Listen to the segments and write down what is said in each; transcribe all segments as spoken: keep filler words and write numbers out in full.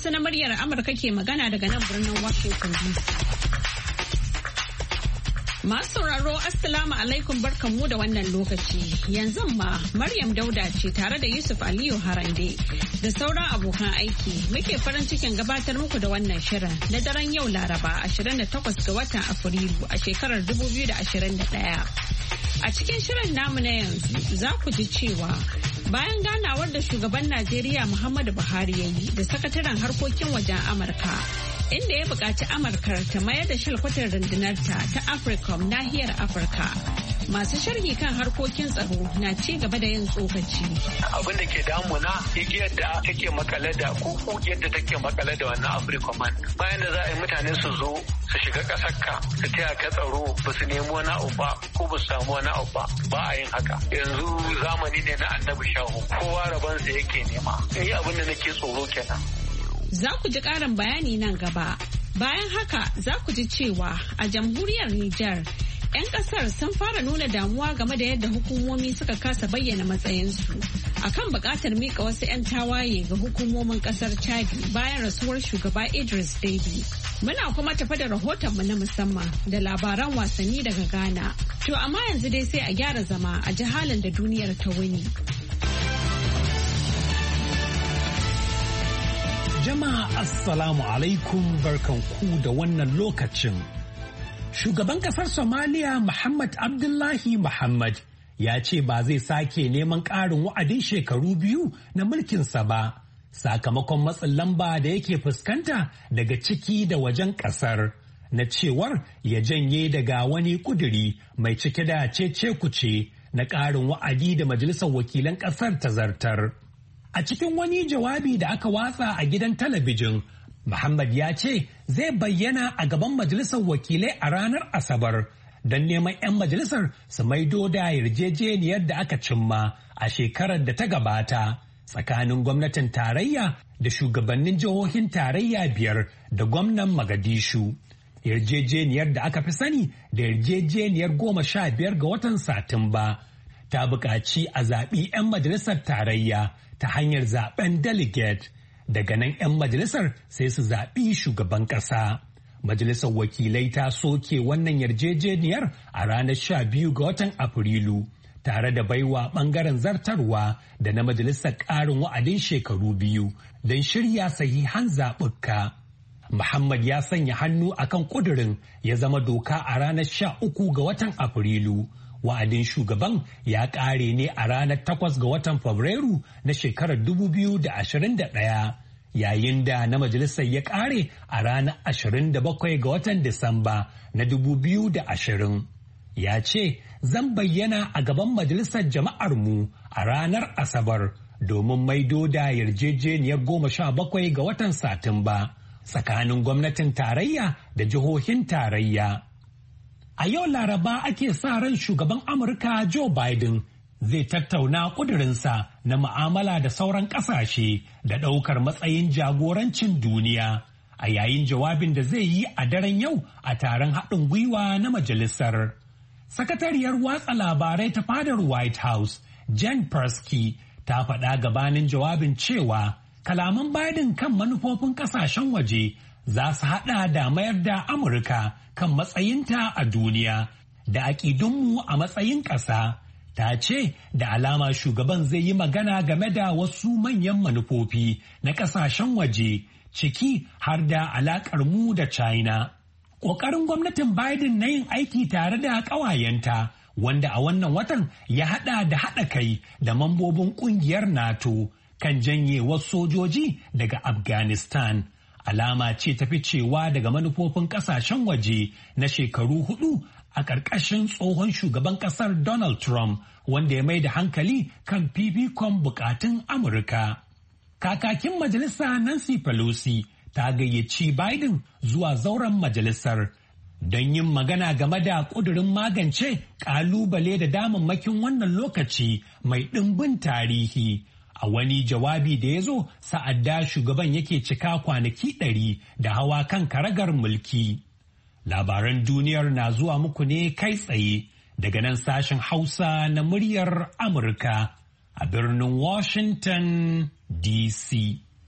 Hausa na muryar Amurka ke magana daga nan birnin Washington D C. Masu sauraro Assalamu alaikum barkanmu da wannan lokaci. Yanzu ma Maryam Dauda ce tare da Yusuf Aliyu Harande da sauran abokan aiki muke farin cikin gabatar muku da wannan shirin na daren yau Laraba ashirin da takwas ga watan Afrilu a shekarar dubu biyu da ashirin da ɗaya. A cikin shirin namu na yanzu za ku ji cewa bayan ganawar da shugaban Najeriya Muhammadu Buhari ya yi da sakataren harkokin wajen Amurka, inda ya buƙaci Amurkar ta mayar da shalkwatar rundunarta ta Africom nahiyar Afirka. Masu sharhi kan harkokin tsaro na ci gaba da yin tsokaci. Abin da ke damuna igiyar da take makale da ko yadda take makale da wannan Africom bayan da za a yi mutane su zo su shiga ƙasar ka su taya ka tsaro ba su nemi wani abu ba ko ba su samu wani abu ba ba a yin haka. Yanzu zamani ne na annabi shahu kowa rabansa yake nema. Ni abin da nake tsoro kenan. Za ku ji ƙarin bayani nan gaba. Bayan haka za ku ji cewa a jamhuriyar Nijar 'yan kasar sun fara nuna damuwa game da yadda hukumomi suka kasa bayyana matsayinsu akan buƙatar mika wasu 'yan tawaye ga hukumomin kasar Chadi bayan rasuwar shugaba Idris Deby. Muna kuma tafa da rahotonmu na musamman da labaran wasanni daga Ghana. To amma yanzu dai sai a gyara zama a ji halin da duniyar ta wuni. Jama'a Assalamu alaikum barkanku da wannan lokacin. Shugaban kasar Somalia Muhammad Abdullahi Muhammad ya ce ba zai sake neman ƙarin wa'adin shekaru biyu na mulkinsa ba, sakamakon matsin lamba da yake fuskanta daga ciki da wajen ƙasar, na cewar ya janye daga wani ƙuduri mai cike da cece-kuce na ƙarin wa'adi da Majalisar Wakilan ƙasar ta zartar. A cikin wani jawabi da aka watsa a gidan talabijin, Muhammad ya ce zai bayyana a gaban majalisar wakilai a ranar Asabar don neman 'yan majalisar su maido da yarjejeniyar da aka cimma a shekarar da ta gabata tsakanin gwamnatin tarayya da shugabannin jihohin tarayya biyar da gwamnan Magadishu. Yarjejeniyar da aka fi sani da yarjejeniyar goma sha biyar ga watan Satumba ta buƙaci a zaɓi 'yan majalisar tarayya ta hanyar zaɓen delegate. Daga nan 'yan majalisar sai su zaɓi shugaban ƙasa. Majalisar wakilai ta soke wannan yarjejeniyar a ranar sha biyu ga watan Afrilu, tare da baiwa ɓangaren zartarwa da na majalisar ƙarin wa'adin shekaru biyu don shirya sahihan zaɓuka. Muhammad ya sanya hannu akan ƙudurin ya zama doka a ranar sha uku ga watan Afrilu. Wa'adin shugaban ya ƙare ne a ranar takwas ga watan Fabrairu na shekarar dubu biyu da ashirin da ɗaya, yayin da na majalisar ya ƙare a ranar ashirin da bakwai ga watan Disamba na dubu biyu da ashirin. Ya ce, zan bayyana a gaban majalisar jama'armu a ranar Asabar domin maido da yarjejeniyar goma sha bakwai ga watan Satumba tsakanin gwamnatin tarayya da jihohin tarayya. A yau Laraba ake sa ran shugaban Amurka Joe Biden zai tattauna ƙudurinsa na mu'amala da sauran ƙasashe da ɗaukar matsayin jagorancin duniya a yayin jawabin da zai yi a daren yau a taron haɗin gwiwa na majalisar. Sakatariyar watsa labarai ta fadar White House, Jen Psaki, ta faɗa gabanin jawabin cewa kalaman Biden kan manufofin ƙasashen waje za su haɗa da mayar da Amurka kan matsayinta a duniya da aƙidunmu a matsayin ƙasa. Ta ce da alama shugaban zai yi magana game da wasu manyan manufofi na ƙasashen waje, ciki har da alaƙar mu da China. Ƙoƙarin gwamnatin Biden na yin aiki tare da ƙawayenta, wanda a wannan watan ya haɗa da haɗa kai da mambobin ƙungiyar NATO kan janye wasu sojoji daga Afghanistan. Alama ce ta ficewa daga manufofin kasashen waje na shekaru hudu a ƙarƙashin tsohon shugaban ƙasar Donald Trump, wanda ya mai da hankali kan fifikon bukatun Amurka. Kakakin majalisa Nancy Pelosi ta gayyaci Biden zuwa zauren majalisar don yin magana game da ƙudurin magance ƙalubale da damammakin wannan lokaci mai ɗimbin tarihi. A wani jawabi da ya zo sa'ad da shugaban yake cika kwanaki ɗari da hawa kan karagar mulki. Labaran duniyar na zuwa muku ne kai tsaye daga nan sashen Hausa na muryar Amurka a birnin Washington D C.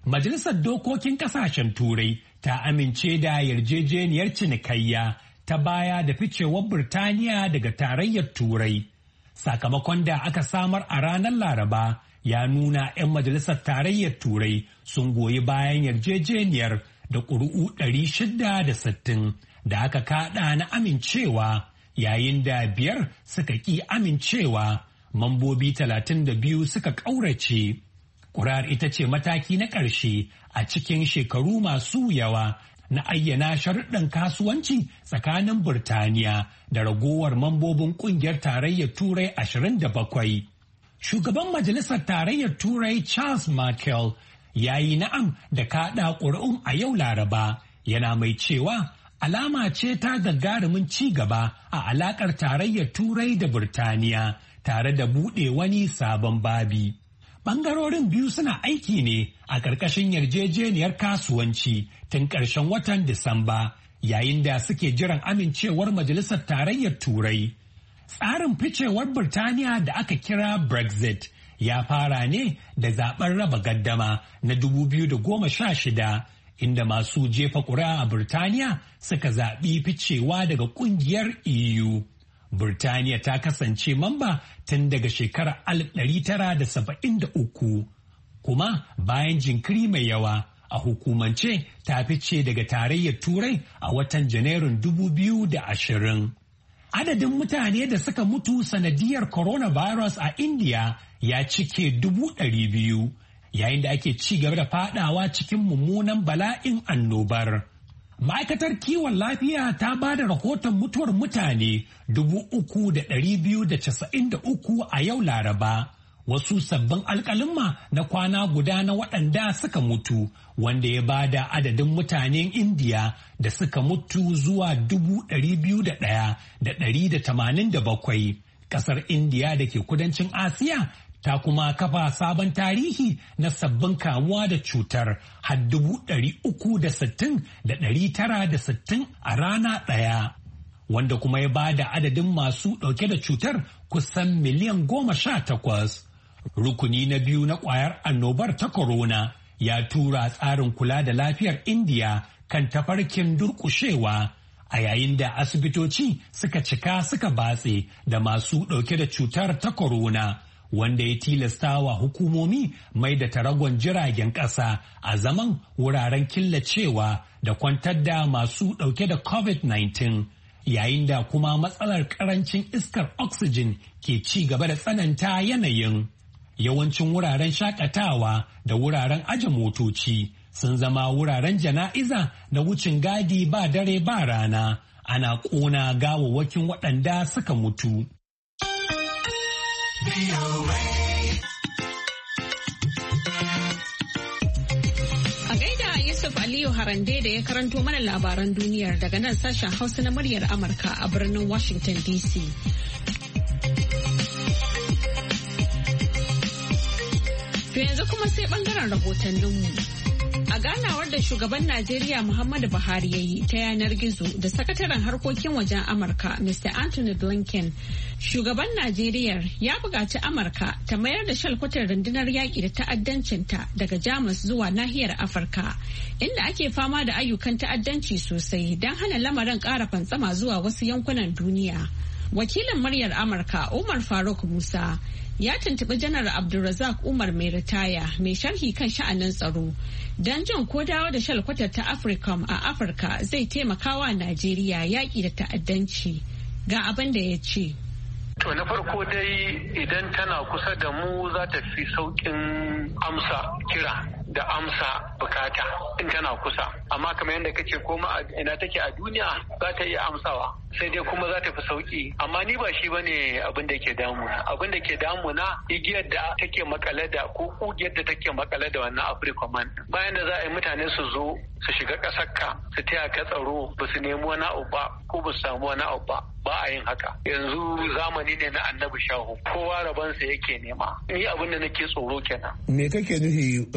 Majalisar Dokokin Ƙasashen Turai ta amince da yarjejeniyar cinikayya ta baya da ficewar Birtaniya daga tarayyar Turai. Sakamakon da aka samar a ranar Laraba ya nuna 'yan majalisar tarayyar Turai sun goyi bayan yarjejeniyar da ƙuri'u ɗari shida da sittin da aka kaɗa na amincewa, yayin da biyar suka ƙi amincewa, mambobi talatin da biyu suka ƙaurace. Ƙuri'ar ita ce mataki na ƙarshe a cikin shekaru masu yawa na ayyana sharuɗan kasuwanci tsakanin Birtaniya da ragowar mambobin ƙungiyar tarayyar Turai ashirin da bakwai. Shugaban Majalisar Tarayyar Turai Charles Michel ya yi na'am da kaɗa ƙuri'un a yau Laraba, yana mai cewa alama ce ta gagarumin ci gaba a alaƙar tarayyar Turai da Birtaniya tare da buɗe wani sabon babi. Ɓangarorin biyu suna aiki ne a ƙarƙashin yarjejeniyar kasuwanci tun ƙarshen watan Disamba, yayin da suke jiran amincewar Majalisar Tarayyar Turai. Tsarin ficewar Birtaniya da aka kira Brexit ya fara ne da zaben raba gaddama na dubu biyu da goma sha shida, inda masu jefa ƙuri'a a Birtaniya suka zaɓi ficewa daga ƙungiyar E U. Birtaniya ta kasance mamba tun daga shekarar alif ɗari tara da saba'in da uku, kuma bayan jinkiri mai yawa a hukumance ta fice daga tarayyar Turai a watan Janairun dubu biyu da ashirin. Adadin mutane da suka mutu sanadiyar coronavirus a India ya cike dubu ɗari biyu, yayin da ake ci gaba da fadawa cikin mummunan bala'in annobar. Ma'aikatar kiwon lafiya ta ba da rahoton mutuwar mutane dubu uku da ɗari biyu da casa'in da uku a yau Laraba. Wasu sabbin alƙalumma na kwana guda na waɗanda suka mutu, wanda ya ba da adadin mutanen Indiya da suka mutu zuwa dubu ɗari biyu da ɗaya da ɗari da tamanin da bakwai. Ƙasar Indiya da ke kudancin Asiya ta kuma kafa sabon tarihi na sabbin kamuwa da cutar har dubu ɗari uku da sittin da ɗari tara da sittin a rana ɗaya, wanda kuma ya ba da adadin masu ɗauke da cutar kusan miliyan goma sha takwas. Rukuni na biyu na ƙwayar annobar ta corona ya tura tsarin kula da lafiyar Indiya kan tafarkin durƙushewa, a yayin da asibitoci suka cika suka batse da masu ɗauke da cutar ta corona, wanda ya tilasta wa hukumomi mai da taragon jiragen ƙasa a zaman wuraren killacewa da kwantar da masu ɗauke da covid nineteen, yayin da kuma matsalar ƙarancin iskar oxygen ke ci gaba da tsananta yanayin. Yawancin wuraren shakatawa da wuraren aje motoci sun zama wuraren jana'iza da wucin gadi ba dare ba rana, ana ƙona gawawwakin waɗanda suka mutu. A gaida Yusuf Aliyu Harande da ya karanto mana labaran duniyar daga nan sashen Hausa na muryar Amurka a birnin Washington D C. To yanzu kuma sai bangaren rahotanninmu. A ganawar da shugaban Najeriya Muhammadu Buhari ya yi ta yanar gizo da sakataren harkokin wajen Amurka Mister Anthony Blinken, shugaban Najeriya ya buƙaci Amurka ta mayar da shalkwatar rundunar yaƙi da ta'addancinta daga Jamus zuwa nahiyar Afirka, inda ake fama da ayyukan ta'addanci sosai don hana lamarin ƙara fantsama zuwa wasu yankunan duniya. Wakilin muryar Amurka Umar Faruk Musa ya tuntuɓi janar Abdulrazak Umar mai ritaya mai sharhi kan sha'anin tsaro don jin ko dawo da shalkwatar ta Africom a Afirka zai taimakawa Najeriya yaƙi da ta'addanci. Ga abin da ya ce. To na farko dai idan tana kusa da mu za ta fi sauƙin amsa kira da amsa bukata in tana kusa, amma kamar yadda kace koma ina take a duniya za ta iya amsawa, sai dai kuma za ta fi sauki. Amma ni ba shi bane abin da ke damuna. Abin da ke damuna igiyar da take makale da ko kugiyar da take makale da wannan Africoman. Bayan da za a yi mutane su zo su shiga ƙasar ka su taya ka tsaro ba su nemi wani abu ba ko ba su samu wani abu ba. Ba a yin haka. Yanzu zamani ne na annabi shahu, kowa rabansa yake nema. Ni abin da nake tsoro kenan. Me kake nufi, wace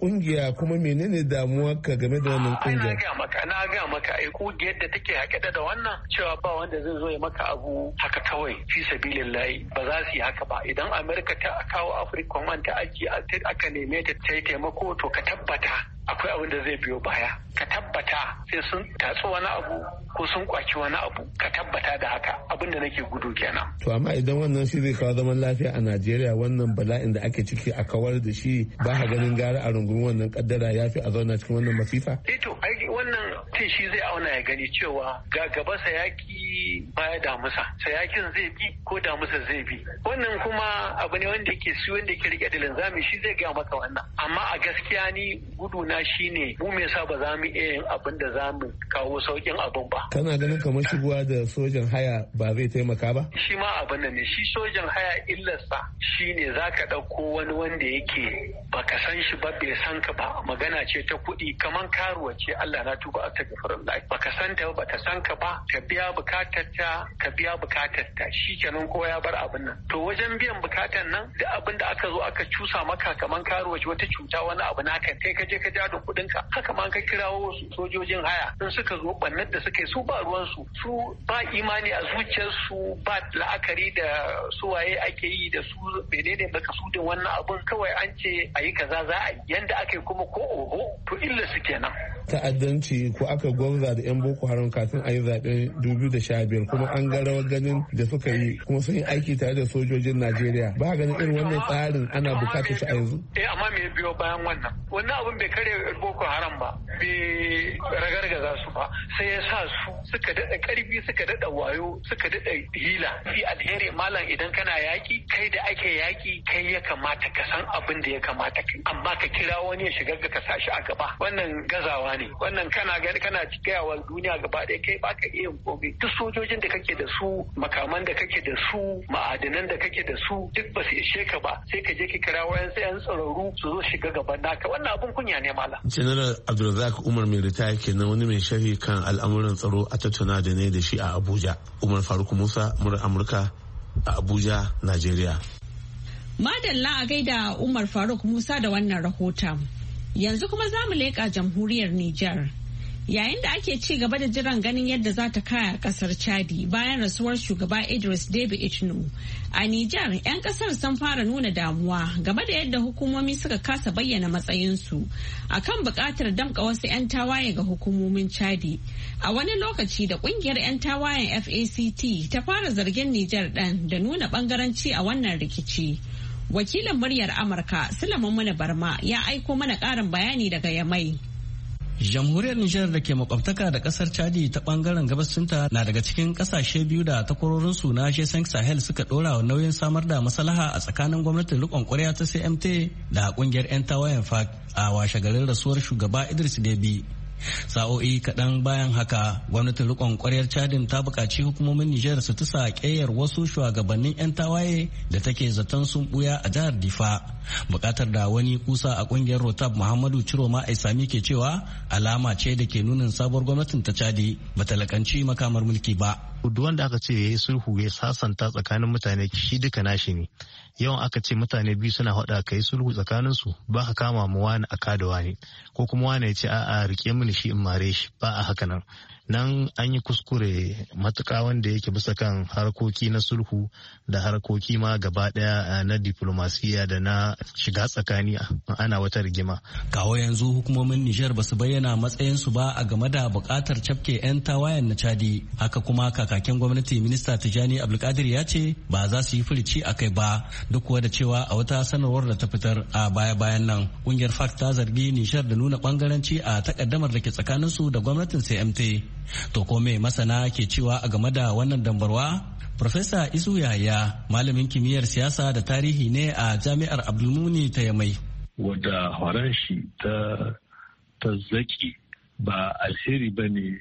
kungiya kuma menene damuwa ka game da wannan kungiya? Na ga maka na ga maka ai kungiyar da take haƙe da wannan cewa ba wanda zai zo ya maka abu haka kawai fi sabilillahi ba za su yi haka ba. Idan Amerika ta kawo Africa man ta aji aka neme ta ta yi taimako to ka tabbata akwai abin da zai biyo baya. Ka tabbata sai sun tatsi wani abu ko sun kwaci wani abu, ka tabbata da haka, abin da nake gudu kenan. To amma idan wannan shi zai kawo zaman lafiya a Najeriya, wannan bala'in da ake ciki a kawar da shi, ba ka ganin gara a rungumi wannan kaddara ya fi a zauna cikin wannan masifa? Eh to ai wannan tun shi zai auna ya gani cewa ga gaba sayaki baya damusa, sayakin zai bi ko damusa zai bi. Wannan kuma abu ne wanda yake su wanda yake rike da linzami shi zai gaya maka wannan. Amma a gaskiya ni gudu na shine mu me yasa ba za mu iya yin abin da za mu kawo saukin abin ba. Kana ganin kamar shigowa da sojan haya ba zai taimaka ba? Shi ma abin nan ne, shi sojan haya illarsa shine za ka ɗauko wani wanda yake baka san shi ba, bai san ka ba, magana ce ta kuɗi kamar karuwa ce, Allah na tuba ta gafarin lai, baka san ta ba ta san ka ba, ka biya bukatar ta ka biya bukatar ta, shi kenan kowa ya bar abin nan. To wajen biyan bukatar nan da abin da aka zo aka cusa maka kamar karuwa ce wata cuta wani abu naka kai ka je ka ja da kuɗin ka, haka ma ka kirawo sojojin haya in suka zo bannar da suka yi su ba ruwan su su ba imani a zuciyarsu, ba la'akari da suwaye ake yi da su menene makasudin wannan abun, kawai an ce a yi kaza za a yi yanda aka yi kuma ko oho, to illa su kenan. Ta'addanci ko aka gwamza da 'yan Boko Haram kafin a yi zaɓen dubu da sha biyar kuma an ga rawar ganin da suka yi kuma sun yi aiki tare da sojojin Najeriya, ba ganin irin wannan tsarin ana bukatar shi a yanzu? Eh amma me biyo bayan wannan? Wannan abun bai kare Boko Haram ba, bai ragargaza su ba, sai ya sa su suka daɗa ƙarfi, suka daɗa wayo, suka daɗa hila. Fi alheri malam idan kana yaƙi, kai da ake yaƙi kai ya kamata ka san abin da ya kamata kai, amma ka kira wani ya shiga ka sa shi a gaba, wannan gazawa ne. Wannan kana gani kana gaya wa duniya gaba ɗaya kai baka iya yin komai. Duk sojojin da kake da su, makaman da kake da su, ma'adanan da kake da su, duk ba su ishe ka ba, sai ka je ka kira wayan sai yan tsararru su zo shiga gaban naka. Wannan abun kunya ne malam. General Abdulrazak Umar mai ritaya kenan, wani mai sharhi kan al'amuran tsaro a tattauna da ne da shi a Abuja. Umar Faruk Musa, murar Amurka a Abuja, Najeriya. Madalla a gaida Umar Faruk Musa da wannan rahoton. Yanzu kuma za mu leƙa jamhuriyar Nijar. Yayin da ake ci gaba da jiran ganin yadda za ta kaya kasar Chadi bayan rasuwar shugaba Idris Deby Itno. A Nijar, 'yan kasar sun fara nuna damuwa game da yadda hukumomi suka kasa bayyana matsayinsu akan buƙatar damƙa wasu 'yan tawaye ga hukumomin Chadi. A wani lokaci da ƙungiyar 'yan tawayen F A C T ta fara zargin Nijar ɗin da nuna ɓangaranci a wannan rikici. Wakilin muryar Amurka, Sulaiman Muna Barma, ya aiko mana ƙarin bayani daga Yamai. Jamhuriyar Nijar da ke makwabtaka da kasar Chadi ta bangaren gabasinta na daga cikin kasashe biyu da takwarorinsu na G cinq Sahel suka dora wa nauyin samar da maslaha a tsakanin gwamnatin rikon kwarya ta C M T da kungiyar 'yan tawayen F A C a washe garin rasuwar shugaba Idris Deby. Sa'o'i kaɗan bayan haka gwamnatin rikon kwaryar Chadin ta buƙaci hukumomin Nijar su tusa ƙeyar wasu shugabannin 'yan tawaye da take zaton sun buya a jihar Difa. Buƙatar da wani kusa a ƙungiyar Rotab Muhammadu Ciroma Aisami ke cewa alama ce da ke nunin sabuwar gwamnatin ta Chadi bata lakanci makamar mulki ba. Duk wanda aka ce ya yi sulhu ya sasanta tsakanin mutane shi duka nashi ne. Yawan aka ce mutane biyu suna haɗa ka yi sulhu tsakanin su ba ka kama mu wani a kada wani ko kuma wani ya ce a'a rike mini shi in mare shi, ba a haka nan. Nan an yi kuskure matuƙa wanda yake bisa kan harkoki na sulhu da harkoki ma gaba ɗaya na diplomasiya da na shiga tsakani ana wata rigima. Kawo yanzu hukumomin Nijar ba su bayyana matsayinsu ba a game da buƙatar cafke 'yan tawayen na Chadi. Haka kuma kakakin gwamnati minista Tijani Abdulkadir ya ce ba za su yi furici a kai ba, duk kuwa da cewa a wata sanarwar da ta fitar a baya-bayan nan ƙungiyar F A C ta zargi Nijar da nuna ɓangaranci a takaddamar da ke tsakaninsu da gwamnatin C M T. To ko me masana ke cewa a game da wannan dambarwa? Profesa Isu Yahaya, malamin kimiyyar siyasa da tarihi ne a Jami'ar Abdulmuni ta Yamai. Wadda horon shi ta ta zaki ba alheri ba ne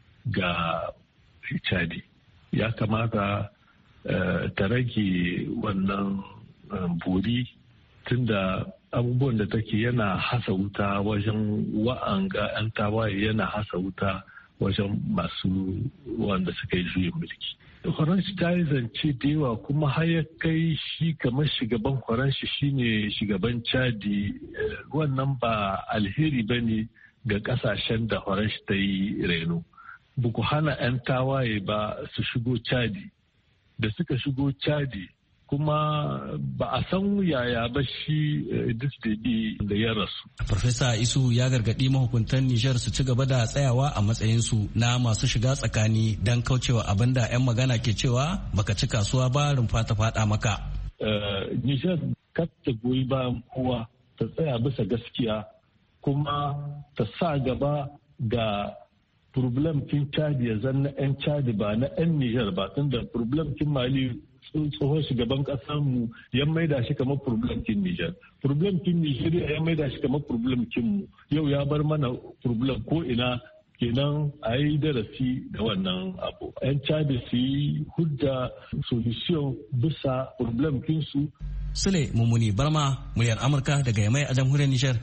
ga Chadi. Ya kamata ta rage wannan buri tunda abubuwan da take yana hasa wuta wajen wa'anga 'yan tawaye, yana hasa wuta wajen masu wanda suka yi juyin mulki. Faransa ta yi zance da yawa kuma har ya kai shi kamar shugaban Faransa shine shugaban Chadi, wannan ba alheri ba ne ga kasashen da Faransa ta yi reno. Buku hana 'yan tawaye ba su shigo Chadi, da suka shigo Chadi kuma ba a san yaya ba shi Idris Deby da ya rasu. Farfesa Isu ya gargaɗi mahukuntan Nijar su ci gaba da tsayawa a matsayinsu na masu shiga tsakani don kaucewa abin da 'yan magana ke cewa baka ci kasuwa ba rumfa ta faɗa maka. Nijar kar ta goyi bayan kowa, ta tsaya bisa gaskiya kuma ta sa gaba ga problem kin Chadi ya zanna 'yan Chadi ba na 'yan Nijar ba, tunda problem kin Mali tsohon shugaban mu ya maida shi kamar problem kin Nijar. Problem kin Nijeriya ya maida shi kamar problem kin mu. Yau ya bar mana problem ko ina, kenan a yi darasi da wannan abu. 'Yan Chadi su yi hudda solution bisa problem kin su. Sule Mummuni Barma, muryar Amurka daga Yamai a jamhuriyar Nijar.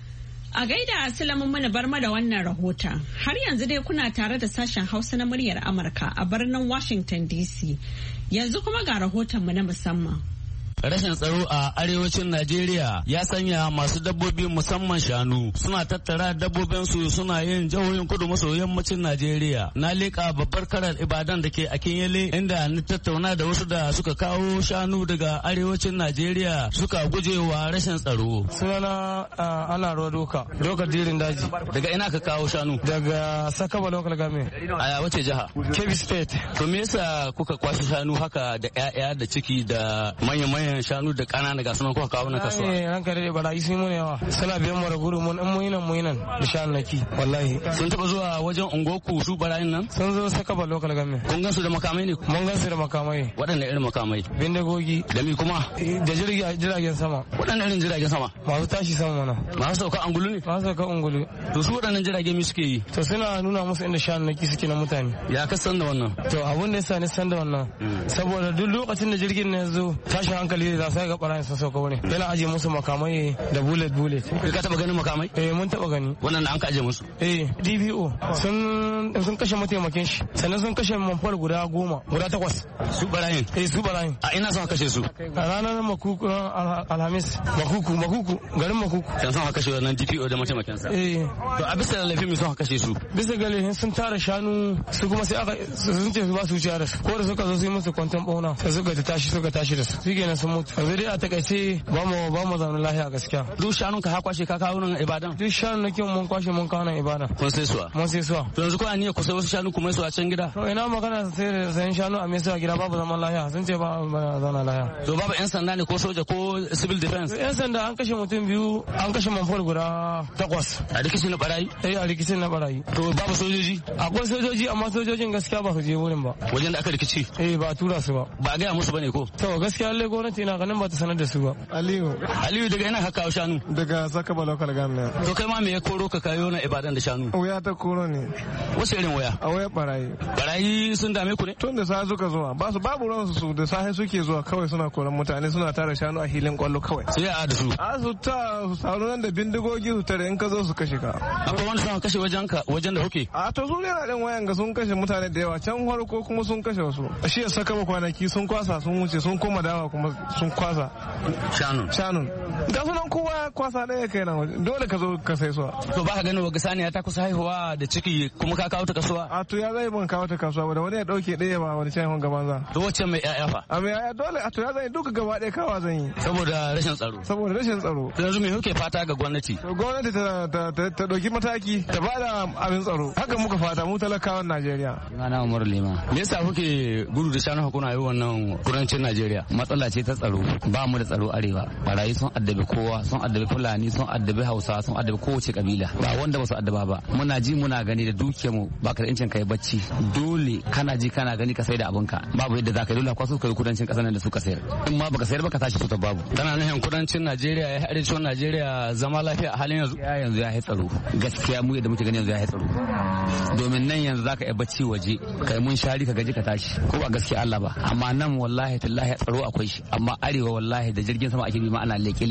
A gaida Sulaiman mana barma da wannan rahoton. Har yanzu dai kuna tare da sashen Hausa na muryar Amurka a birnin Washington D C. Yanzu kuma ga rahotonmu na musamman. Rashin tsaro a arewacin Najeriya ya sanya masu dabbobi musamman shanu suna tattara dabbobinsu suna yin jihohin kudu maso yammacin Najeriya. Na leƙa babbar karar Ibadan da ke a Kinyele inda ni tattauna da wasu da suka kawo shanu daga arewacin Najeriya suka guje wa rashin tsaro. Sunana ana ruwa doka, doka dirin daji. Daga ina ka kawo shanu? Daga Sakaba local government. A wace jiha? Kebbi State. To me yasa kuka kwashe shanu haka da 'ya'ya da ciki da manyan shanu da ƙanana ga sunan kuka kawo na kasuwa? Eh, ranka da barayi sun mun yawa. Suna biyan mu da guru mun in mun nan mun nan da shanaki wallahi. Sun taba zuwa wajen ungoku su barayin nan? Sun zo saka ba local government. Kun gansu da makamai ne? Mun gansu da makamai. Waɗanne irin makamai? Bindigogi. Da mi kuma? Da jiragen sama. Waɗanne irin jiragen sama? Masu tashi sama mana. Masu sauka angulu ne? Masu sauka angulu. To su waɗannan jirage mi suke yi? To suna nuna musu inda shanaki suke na mutane. Ya ka san da wannan? To abun da yasa ni san da wannan. Saboda duk lokacin da jirgin ne zo tashin hankali za sai ga barayin sun sauka wani. Yana aje musu makamai da bullet bullet. Ka taba ganin makamai? Eh mun taba gani. Wannan da an ka aje musu? Eh D B O sun sun kashe mataimakin shi. Sannan sun kashe manfar guda goma, guda takwas. Su barayin? Eh su barayin. A ina sun kashe su? A ranar makuku Alhamis. Makuku makuku garin makuku. Can sun kashe wannan D P O da mataimakin sa? Eh. To a bisa laifin mi sun kashe su? Bisa ga laifin sun tara shanu su kuma sai aka sun ce su ba su wuce da su. Ko da suka zo sai musu kwanton bauna sai suka tashi suka tashi da su. Shi kenan sun mutu. Yanzu dai a takaice ba mu ba mu zaune lafiya gaskiya. Duk shanun ka ha kwashe ka kawo nan Ibadan? Duk shanun nake mun kwashe mun kawo nan Ibadan. Kun sai suwa? Mun sai suwa. To yanzu ko an yi ku sai wasu shanu kuma su a can gida? To ina magana sai da sayan shanu a mesa gida babu zaman lafiya sun ce ba zauna lafiya. To babu yan sanda ne ko soja ko civil defense? Yan sanda an kashe mutum biyu an kashe manfol guda takwas. A rikicin na barayi? Eh a rikicin na barayi. To babu sojoji? Akwai sojoji amma sojojin gaskiya ba su je wurin ba. Wajen da aka rikici? Eh ba a tura su ba. Ba a gaya musu bane ko? To gaskiya lallai gwamnati na ganin ba ta sanar da su ba. Aliyu. Aliyu daga ina ka kawo shanu? Daga Sakaba local government. To kai ma me ya koro ka kayo na Ibadan da shanu? Waya ta koro ne. Wace irin waya? A waya barayi. Barayi sun dame ku ne? Tun da safe suka zuwa. Ba su babu ruwan su da safe suke zuwa kawai suna koran mutane suna tara shanu a hilin kwallo kawai. Sai a da su. A su ta su taru nan da bindigogi su tare in ka zo su kashe ka. Akwai wanda sun kashe wajen ka wajen da kuke? A to su ne na din wayan ga sun kashe mutane da yawa can farko kuma sun kashe wasu. Shi ya saka ba kwanaki sun kwasa sun wuce sun koma dawa kuma sun kwasa. Shanun. Shanun. Ga sunan kowa kwasa ɗaya kai nan dole ka zo ka sai suwa. To ba ka gani wa saniya ta kusa haihuwa da ciki kuma ka kawo ta kasuwa? A to ya zai ban kawo ta kasuwa ba da wani ya dauke ɗaya ba wani can gaban za. To wacce mai ƴaƴa fa? A mai ƴaƴa dole a to ya zai duka gaba ɗaya kawa zan yi. Saboda rashin tsaro. Saboda rashin tsaro. To yanzu me kuke fata ga gwamnati? To gwamnati ta ta ta dauki mataki ta bada abin tsaro. Haka muka fata mu talakawan Najeriya. Sunana Umaru Lima. Me yasa kuke gudu da shanu hakuna yi wannan kudancin Najeriya? Matsala ce ta tsaro. Ba mu da tsaro arewa. Barayi sun addabi kowa, sun addabi Fulani, sun addabi Hausa, sun addabi kowace kabila. Ba wanda ba su addaba ba. Muna ji muna gani da dukiyar mu ba ka da incin kai bacci. Dole kana ji kana gani ka sai da abinka. Babu yadda za ka yi dole kwaso ka yi kudancin kasar nan da suka sayar. In ma baka sayar ba ka tashi tutar babu. Kana nufin kudancin Najeriya ya arewacin Najeriya zama lafiya a halin yanzu? Ya yanzu ya yi tsaro. Gaskiya mu yadda muke gani yanzu ya yi tsaro. Domin nan yanzu za ka yi bacci waje. Kai mun shari ka gaji ka tashi. Ko ba gaskiya Allah ba. Amma nan wallahi tallahi tsaro akwai shi. Amma arewa wallahi da jirgin sama ake bi ma ana leke-leke.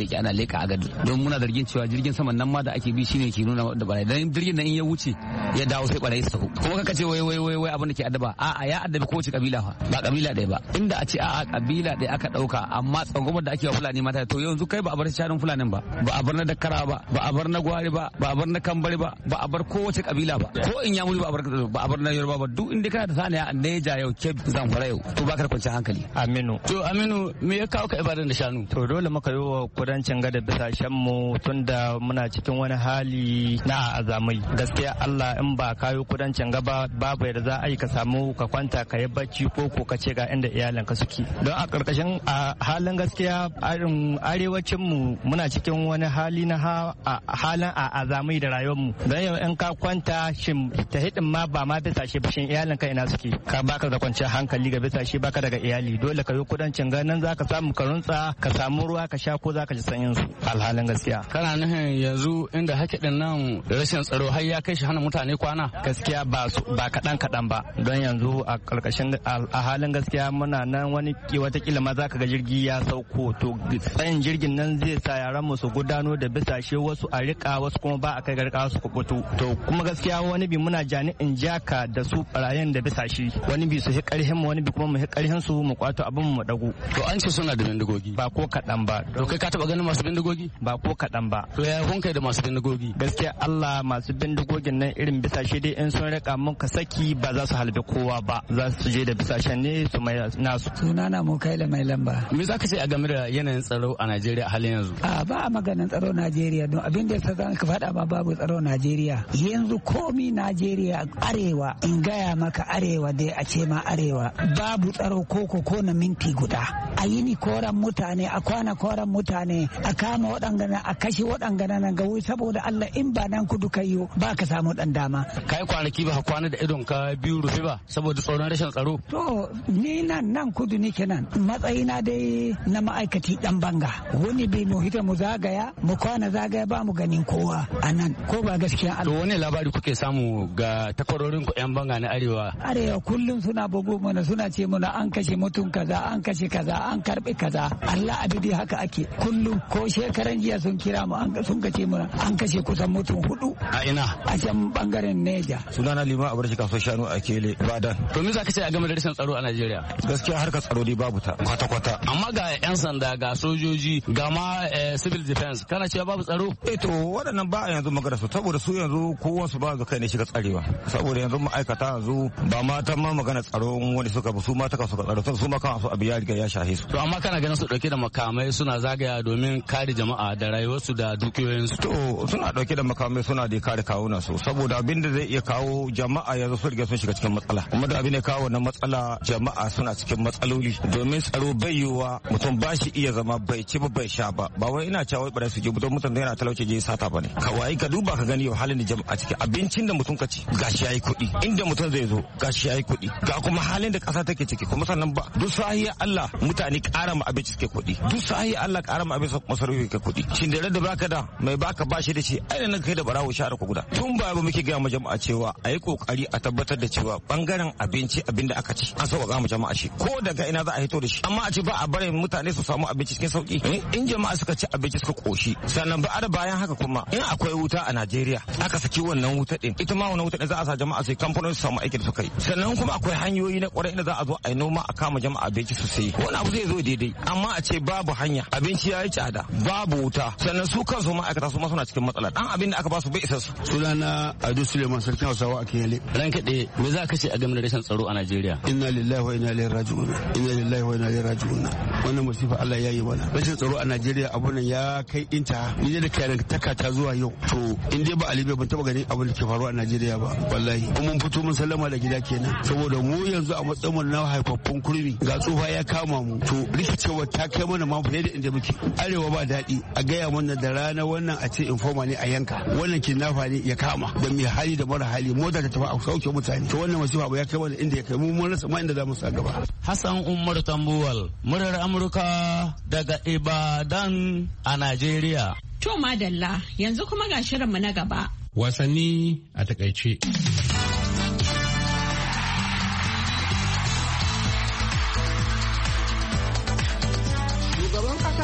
rike ana leka a gado don muna zargin cewa jirgin saman nan ma da ake bi shine ke nuna da barayi dan jirgin nan in ya wuce ya dawo sai barayi su kuma kaka ce wai wai wai wai abin da ke addaba a'a ya addabi kowace kabila fa ba kabila ɗaya ba inda a ce a'a kabila ɗaya aka dauka amma tsangwamar da ake wa fulani mata to yanzu kai ba a bar shanun fulanin ba ba a bar na dakkara ba ba a bar na gwari ba ba a bar na kambari ba ba a bar kowace kabila ba ko in ya muri ba a bar ba a bar na yoruba ba duk inda kana da saniya a neja yau ke zamfara yau to baka da kwanciyar hankali. Aminu to Aminu me ya kawo ka ibadan da shanu to dole muka yi wa kudancin gada bisashen mu tunda muna cikin wani hali na azamai gaskiya Allah in ba kayo kudancin gaba babu yadda za a yi ka samu ka kwanta ka yi bacci ko ko ka ce ga inda iyalanka suke don a karkashin a halin gaskiya arewacin mu muna cikin wani hali na halin a azamai da rayuwar mu don yau in ka kwanta shin ta hidin ma ba ma bisashe ba shin iyalanka ina suke ka baka da kwanciyar hankali ga bisashe baka daga iyali dole ka yi kudancin ganin za ka samu ka runtsa ka samu ruwa ka sha ko za ka ji sanyin su alhalin gaskiya kana nufin yanzu inda hake din nan rashin tsaro har ya kai shi hana mutane kwana gaskiya ba ba kaɗan kaɗan ba don yanzu a karkashin a halin gaskiya muna nan wani watakila ma za ka ga jirgi ya sauko to tsayin jirgin nan zai sa yaran mu su gudano da bisashe wasu a rika wasu kuma ba a kai ga rika su kubutu to kuma gaskiya wani bi muna jani in jaka da su barayin da bisashe wani bi su hi karhin mu wani bi kuma mu hi karhin su mu kwato abin mu dago to an ce suna da bindigogi ba ko kaɗan ba to kai ka taba ganin masu bindigogi ba ko kaɗan ba to ya kun kai da masu bindigogi gaskiya Allah masu bindigogin nan irin bisashe dai in sun rika mun ka saki ba za su halbe kowa ba za su je da bisashen ne su mai nasu sunana mu kai mai lamba me zaka ce a game da yanayin tsaro a Najeriya a halin yanzu a ba a maganin tsaro Najeriya don abin da yasa zan ka faɗa ma babu tsaro Najeriya yanzu komi Najeriya arewa in gaya maka arewa dai a ce ma arewa babu tsaro koko ko na minti guda a yi ni koran mutane a kwana koran mutane a kama waɗangana a kashe waɗangana nan ga wai saboda Allah in ba nan kudu kai yo ba ka samu dan dama kai kwanaki ba kwana da idon ka biyu rufe ba saboda tsoron rashin tsaro to ni nan nan kudu nake nan matsayina dai na ma'aikaci dan banga wani bi mu hita mu zagaya mu kwana zagaya ba mu ganin kowa a nan ko ba gaskiya Allah to wani labari kuke samu ga takwarorin ku yan banga na arewa arewa kullum suna bugu mana suna ce mana an kashe mutum kaza an kashe kaza an karbe kaza Allah abidi haka ake kullum ko shekaran jiya sun kira mu an sun kace mana an kashe kusan mutum hudu a ina a can bangaren Neja sunana Lima Abarshi kaso shanu a Kele Badan to me zaka ce a game da rashin tsaro a Najeriya gaskiya harkar tsaro dai babu ta kwata kwata amma ga yan sanda ga sojoji ga ma civil defense kana cewa babu tsaro eh to waɗannan ba a yanzu magana su saboda su yanzu kowa su ba ga kai ne shiga tsarewa saboda yanzu ma'aikata yanzu ba ma ta ma magana tsaro wani suka su ma ta kasu tsaro su ma kan su abu ya riga ya shahe su to amma kana ganin su dauke da makamai suna zagaya domin kare jama'a da rayuwarsu da dukiyoyinsu to suna dauke da makamai suna da kare kawunan su saboda abin da zai iya kawo jama'a yanzu su riga sun shiga cikin matsala kuma da abin da kawo wannan matsala jama'a suna cikin matsaloli domin tsaro bai yiwuwa mutum ba shi iya zama bai ci ba bai sha ba ba wai ina cewa bare su je mutum mutum yana talauce je sata bane kawai ka duba ka gani halin da jama'a ciki abincin da mutum ka ci gashi yayi kuɗi inda mutum zai zo gashi yayi kuɗi ga kuma halin da ƙasa take ciki kuma sannan ba duk sahiya Allah mutane ƙara ma abinci suke kuɗi duk sahiya Allah ƙara ma abinci masarufi ke kuɗi shin da da baka da mai baka bashi da shi ai nan kai da barawo share ku guda tun ba ba muke ga mu jama'a cewa ayi kokari a tabbatar da cewa bangaren abinci abinda aka ci an sauƙaƙa mu jama'a shi ko daga ina za a hito da shi amma a ce ba a bare mutane su samu abinci cikin sauki in jama'a suka ci abinci suka koshi sannan ba a da bayan haka kuma in akwai wuta a Najeriya aka saki wannan wuta din ita ma wannan wuta din za a sa jama'a sai kamfanoni su samu aiki da suka yi sannan kuma akwai hanyoyi na kwarai inda za a zo a yi noma a kama jama'a abinci su sayi wani abu zai zo daidai amma a ce babu hanya abinci ya yi tsada babu wuta sannan su kansu ma'aikata su ma suna cikin matsala dan abin da aka ba su bai isa su sunana Ado Suleiman sarkin Hausawa a Kiyale ranka ɗaya me za ka ce a game da rashin tsaro a Najeriya inna lillahi wa inna ilaihi raji'un inna lillahi wa inna ilaihi raji'un wannan musifa Allah ya yi mana rashin tsaro a Najeriya abun nan ya kai inta ni da kai takata zuwa yau to in dai ba alibe ban taba ganin abin da ke faruwa a Najeriya ba wallahi kuma mun fito mun sallama da gida kenan saboda mu yanzu a matsayin mu na haifaffun kurmi ga tsufa ya kama mu to rikicewa ta kai mana ma fiye da inda muke arewa ba daɗi a gaya mana da rana wannan a ce informa ne a yanka wannan kidnapper ne ya kama da mai hali da mara hali mota ta tafi a sauke mutane to wannan masifa ba ya kai mana inda ya kai mu mun rasa ma inda za mu sa gaba Hassan Umar Tambuwal murar Amurka daga Ibadan a Najeriya. To madalla yanzu kuma ga shirinmu na gaba. Wasanni a takaice. Shugaban kasar Ghana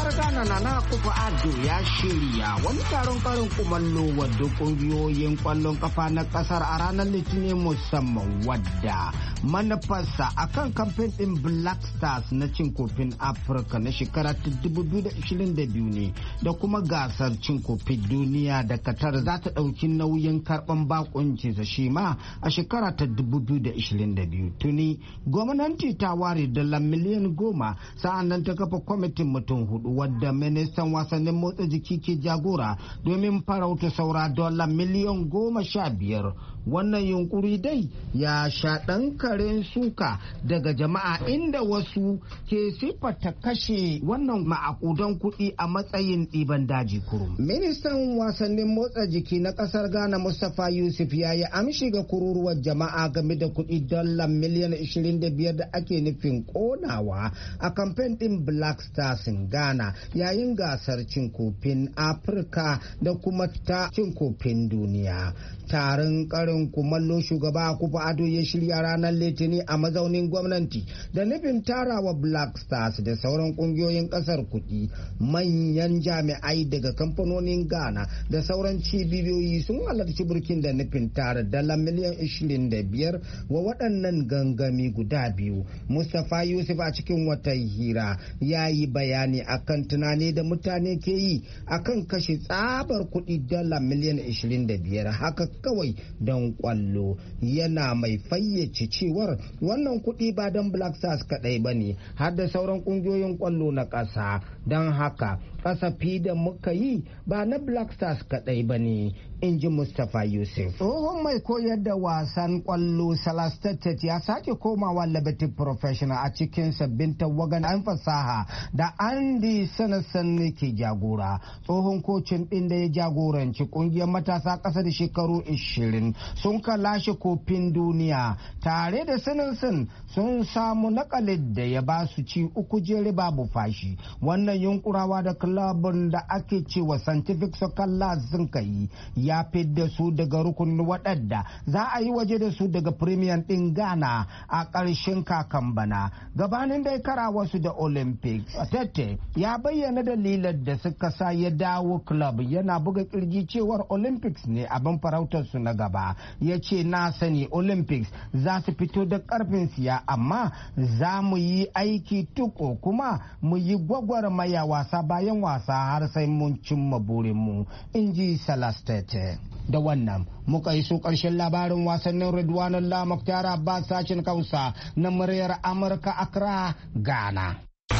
Nana Akufo-Addo ya shirya wani taron karin kumallo wadda kungiyoyin kwallon kafa na kasar a ranar Litinin musamman wadda manufarsa akan kamfen din Black Stars na cin kofin Afirka na shekara ta dubu biyu da ashirin da biyu ne da kuma gasar cin kofin duniya da Qatar za ta ɗauki nauyin karɓan bakunci sa shi ma a shekara ta dubu biyu da ashirin da biyu. Tuni gwamnati ta ware dala miliyan goma sa'an nan ta kafa kwamitin mutum hudu wadda ministan wasannin motsa jiki ke jagora domin farauta saura dala miliyan goma sha biyar. Wannan yunkuri dai ya sha ɗan karen suka daga jama'a inda wasu ke siffata kashe wannan ma'akudan kuɗi a matsayin ɗiban daji kurum. Ministan wasannin motsa jiki na ƙasar Ghana Mustapha Yusuf ya yi amshi ga kururuwar jama'a game da kuɗi dala miliyan ashirin da biyar da ake nufin ƙonawa a kamfen ɗin Black Stars in Ghana yayin gasar cin kofin Afirka da kuma ta cin kofin duniya. Taron karin kumallo shugaba Akufo-Addo ya shirya ranar Litinin a mazaunin gwamnati da nufin tarawa Black Stars da sauran kungiyoyin kasar kuɗi. Manyan jami'ai daga kamfanonin Ghana da sauran cibiyoyi sun halarci birkin da nufin tara dala miliyan ashirin da biyar wa waɗannan gangami guda biyu. Mustapha Yusuf a cikin wata hira ya yi bayani akan tunani da mutane ke yi akan kashe tsabar kuɗi dala miliyan ashirin da biyar haka kawai don kwallo, yana mai fayyace cewar wannan kuɗi ba don Black Stars kaɗai ba ne har da sauran ƙungiyoyin kwallo na ƙasa. Don haka kasafi da muka yi ba na Black Stars kaɗai ba ne, in ji Mustapha Yusuf. Tsohon mai koyar da wasan kwallo Salastattet ya sake komawa Liberty Professional a cikin sabbin tawagan an fasaha da Andy Sanasan ke jagora. Tsohon kocin ɗin da ya jagoranci ƙungiyar matasa ƙasa da shekaru ishirin sun kalashe kofin duniya tare da Sanasan sun samu nakalin da ya ba su ci uku jere babu fashi. Wannan yunkurawa da klabin da ake cewa Scientific Soccer Lads sun kai ya fidda su daga rukunin waɗanda za a yi waje da su daga Premier ɗin Ghana a ƙarshen kakan bana. Gabanin da ya kara wasu da Olympics, Tete ya bayyana dalilan da suka sa ya dawo club, yana buga kirji cewar Olympics ne abin farautar su na gaba. Ya ce na sani Olympics za su fito da ƙarfin siya amma za mu yi aiki tuko kuma mu yi gwagwarmaya wasa bayan wasa har sai mun cimma burinmu, in ji Salastet. Da wannan muka iso ƙarshen labarin wasannin Ridwanullah Mukhtar Abbas sashen Hausa na muryar Amurka, Accra, Ghana.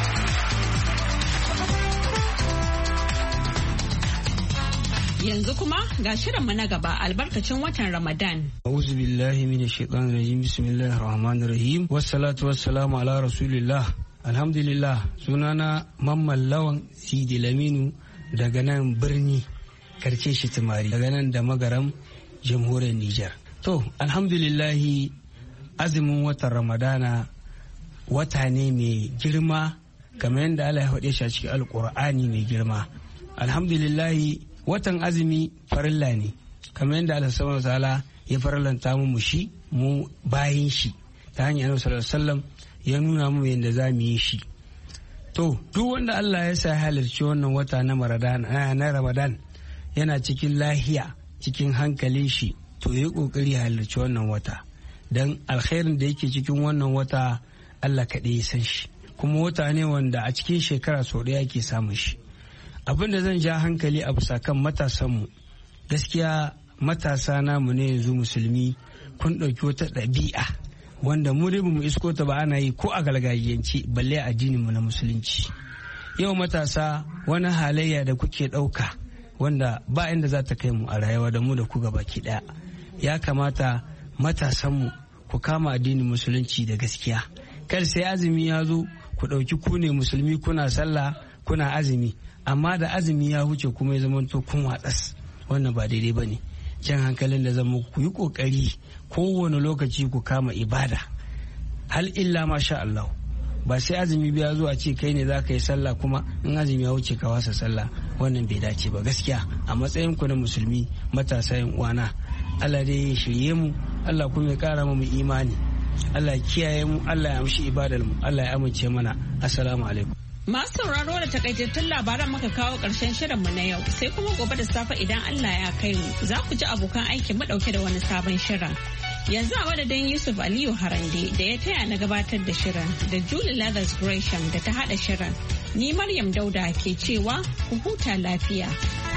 Yanzu kuma ga shirinmu na gaba albarkacin watan Ramadan. A'udhu billahi minash shaitanir rajim. Bismillahir rahmanir rahim. Wassalatu wassalamu ala rasulillah. Alhamdulillah, sunana Mamman Lawan Sidi Laminu daga nan birni karce shi tumari daga nan da magaram jamhuriyar Nijar. To, alhamdulillahi azumin watan Ramadana wata ne mai girma kamar yadda Allah ya faɗe shi a cikin Alƙur'ani mai girma. Alhamdulillahi watan azumi farilla ne kamar yadda Allah subhanahu wa ta'ala ya farallanta mu shi mu bayin shi ta hanyar Annabi sallallahu alaihi wasallam ya nuna mu yadda za mu yi shi. To, duk wanda Allah ya sa halarci wannan wata na Ramadan yana cikin lahiya cikin hankalin shi, to ya kokari halarci wannan wata don alkhairin da yake cikin wannan wata Allah kaɗai ya san shi, kuma wata ne wanda a cikin shekara sau ɗaya ke samun shi. Abin da zan ja hankali a bisa kan matasanmu, gaskiya matasa namu ne yanzu musulmi kun ɗauki wata ɗabi'a wanda mu dai mu isko ta ba ana yi ko a gargajiyance balle addinin mu na musulunci. Yau matasa wani halayya da kuke ɗauka wanda ba inda za ta kai mu a rayuwa da mu da ku gabaki ɗaya. Ya kamata matasanmu ku kama addinin musulunci da gaskiya. Kar sai azumi ya zo ku ɗauki ku ne musulmi kuna sallah kuna azumi, amma da azumi ya wuce kuma ya zama to kun watsas, wannan ba daidai ba ne. Jan hankalin da zama ku yi kokari kowane lokaci ku kama ibada, hal illa masha Allah. Ba sai azumi biya zuwa ce kai ne za ka yi sallah kuma in azumi ya wuce ka wasa sallah, wannan bai dace ba gaskiya. A matsayin ku na musulmi matasa yan uwana, Allah dai ya shirye mu, Allah kuma ya kara mu imani, Allah ya kiyaye mu, Allah ya amshi ibadar mu, Allah ya amince mana. Assalamu alaikum. Masu sauraro da takaitattun labaran muka kawo ƙarshen shirinmu na yau sai kuma gobe da safe idan Allah ya kai mu za ku ji abokan aiki mu ɗauke da wani sabon shirin. Yanzu a madadin Yusuf Aliyu Harande da ya taya na gabatar da shirin da Julie Leathers Gresham da ta haɗa shirin. Ni Maryam Dauda ke cewa ku huta lafiya.